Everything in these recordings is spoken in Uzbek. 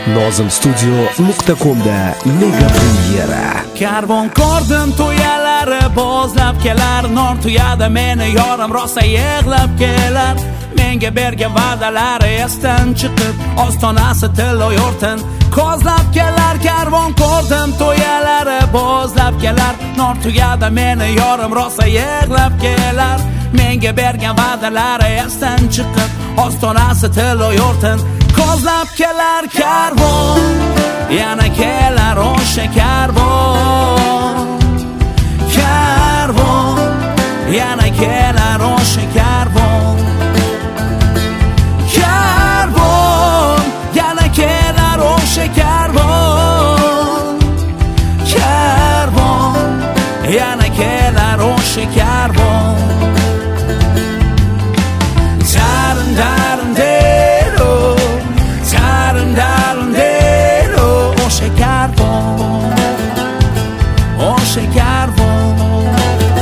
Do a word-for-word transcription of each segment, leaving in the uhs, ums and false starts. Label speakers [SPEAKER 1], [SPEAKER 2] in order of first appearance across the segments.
[SPEAKER 1] nozim studio nuqta com'da mega premyera.
[SPEAKER 2] Karvon ko'rdim to'yalari bozlab kelar, non tuyadi meni yorim rosa yig'lab kelar. Menga bergan va'dalari esdan chiqib, ostonasi tillo yo'rtin kozlab kelar. Karvon ko'rdim to'yalari bozlab kelar, non tuyadi meni yorim rosa yig'lab kelar. Menga bergan va'dalari esdan chiqib, ostonasi tillo yo'rtin kozlab kelar. Karvon yana kelar o'sha karvon, karvon yana kelar o'sha karvon, karvon yana kelar o'sha karvon, karvon yana kelar o'sha karvon. Darın darın dero, darın darın dero, o'sha karvon, o'sha karvon.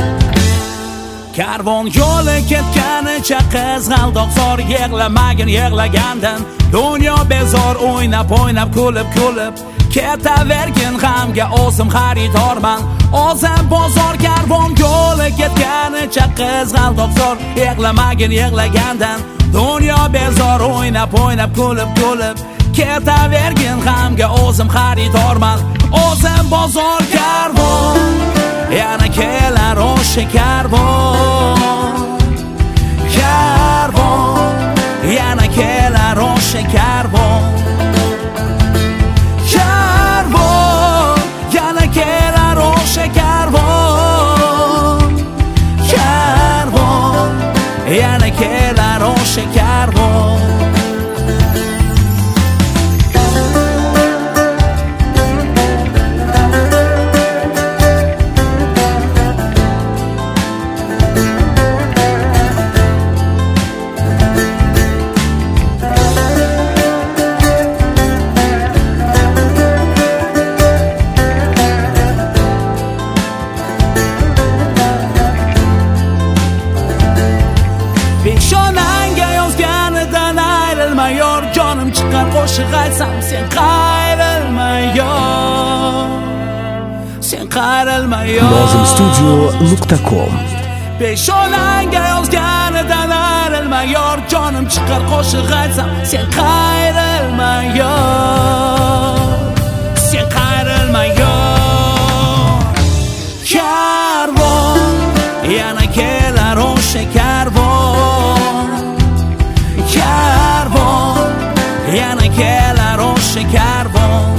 [SPEAKER 2] Karvon yo'li ketganicha qizg'aldoq zor, yig'lamagin yig'lagandan dunyo bezor. O'ynab o'ynab kulib kulib ketavergin g'amga, o'zim xaridorman o'zim bozor. Karvon yo'li ketganicha qizg'aldoq zor, yig'lamagin yig'lagandan dunyo bezor. O'ynab o'ynab kulib kulib ketavergin g'amga, o'zim xaridorman o'zim bozor. Karvon yana kelar o'sha karvon, karvon yana kelar o'sha karvon, karvon yana kelar o'sha karvon, karvon yana kelar o'sha karvon. Peshonangga yozganidan ayrilma yor, jonim chiqqan qo'shiq aytsam sen qayrilma yor, sen qayrilma yor.
[SPEAKER 1] nozim studio nuqta com.
[SPEAKER 2] Peshonangga yozganidan ayrilma yor, jonim chiqqan qo'shiq aytsam sen qayrilma yor, sen qayrilma yor. Karvon yana kelar o'sha karvon, karvon yana kelar o'sha karvon,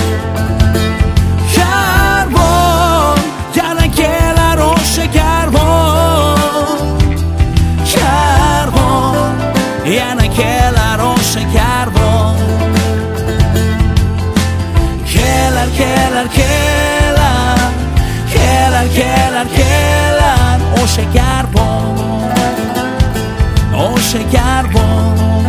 [SPEAKER 2] karvon yana kelar o'sha karvon, karvon yana kelar o'sha karvon. Kelar kelar kelar, kelar kelar kelar o'sha karvon, o'sha karvon.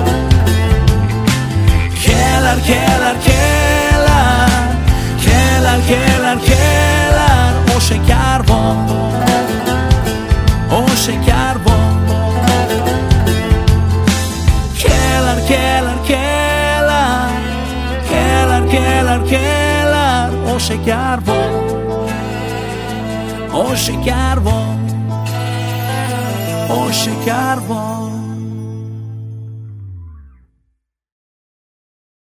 [SPEAKER 2] Kelar kelar kelar, kelar kelar kelar o'sha karvon, o'sha karvon. Kelar kelar kelar, kelar kelar kelar o'sha karvon, o'sha karvon, o'sha karvon.